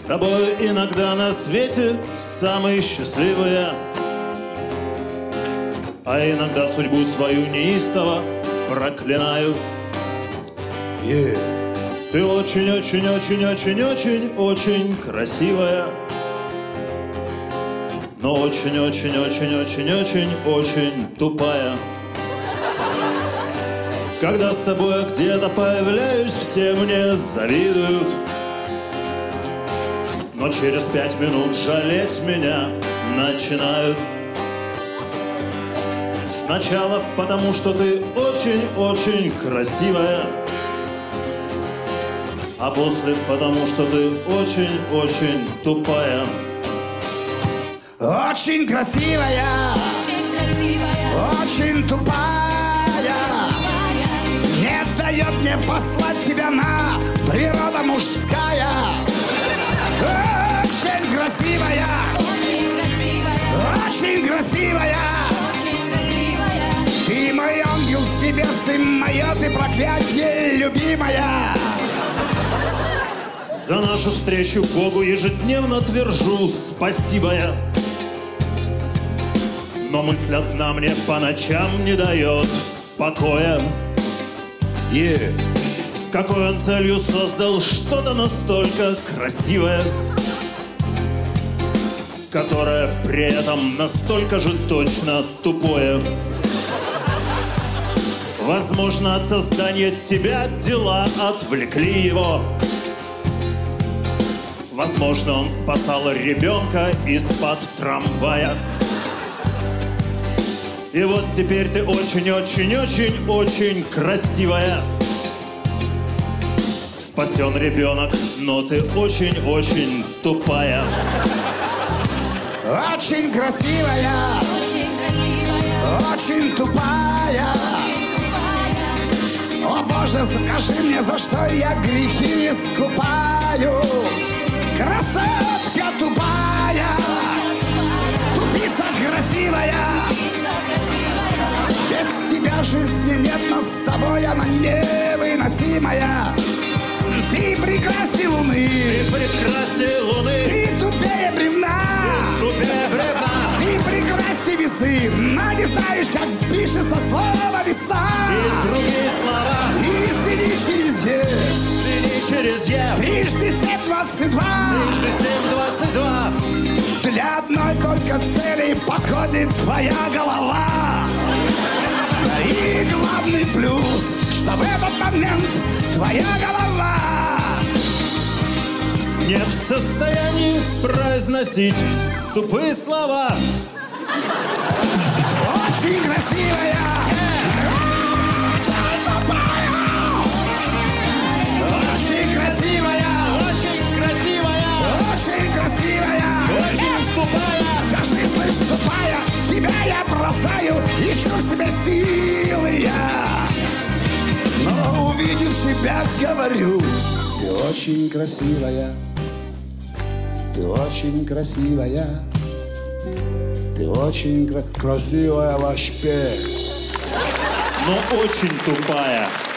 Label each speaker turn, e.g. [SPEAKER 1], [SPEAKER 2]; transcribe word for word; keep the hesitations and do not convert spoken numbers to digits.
[SPEAKER 1] тобой иногда на свете самый счастливый я. А иногда судьбу свою неистово проклинаю.
[SPEAKER 2] Yeah.
[SPEAKER 1] Ты очень-очень-очень-очень-очень красивая, но очень-очень-очень-очень-очень тупая. Когда с тобой где-то появляюсь, все мне завидуют, но через пять минут жалеть меня начинают. Сначала потому, что ты очень-очень красивая, а после потому, что ты очень-очень тупая.
[SPEAKER 2] Очень красивая,
[SPEAKER 3] Очень красивая,
[SPEAKER 2] очень тупая, не дает мне послать тебя на природа мужская. Очень красивая,
[SPEAKER 3] очень красивая,
[SPEAKER 2] очень красивая,
[SPEAKER 3] очень красивая.
[SPEAKER 2] ты мой ангел с небес и мое ты проклятие, любимая.
[SPEAKER 1] За нашу встречу Богу ежедневно твержу спасибо я. Но мысль одна мне по ночам не дает покоя.
[SPEAKER 2] Yeah.
[SPEAKER 1] С какой он целью создал что-то настолько красивое, которое при этом настолько же точно тупое. Возможно, от создания тебя дела отвлекли его. Возможно, он спасал ребенка из-под трамвая. И вот теперь ты очень-очень-очень-очень красивая. Спасен ребенок, но ты очень-очень тупая.
[SPEAKER 2] Очень красивая,
[SPEAKER 3] Очень красивая,
[SPEAKER 2] очень тупая. О Боже, скажи мне, за что я грехи искупаю. Красотка тупая, тупица красивая. Без тебя жизни нет, но с тобой она невыносимая. Ты прекрасней луны,
[SPEAKER 1] Ты прекрасней луны,
[SPEAKER 2] ты тупее бревна,
[SPEAKER 1] тупее бревна.
[SPEAKER 2] ты прекрасней весы, но не знаешь, как пишется слово веса.
[SPEAKER 1] И другие слова,
[SPEAKER 2] И извини через «е»,
[SPEAKER 1] извини через «е».
[SPEAKER 2] трижды семь двадцать два.
[SPEAKER 1] Трижды семь двадцать два.
[SPEAKER 2] Для одной только цели подходит твоя голова. И главный плюс, что в этот момент твоя голова
[SPEAKER 1] Не в состоянии произносить тупые слова.
[SPEAKER 2] очень красивая, очень тупая, очень красивая,
[SPEAKER 1] Очень красивая,
[SPEAKER 2] очень красивая,
[SPEAKER 1] очень тупая.
[SPEAKER 2] скажи, слышь, тупая, тебя я бросаю, ищу в себе силы я. Но увидев тебя, говорю, ты очень красивая, ты очень красивая, ты очень кра- красивая вообще.
[SPEAKER 1] Но очень тупая.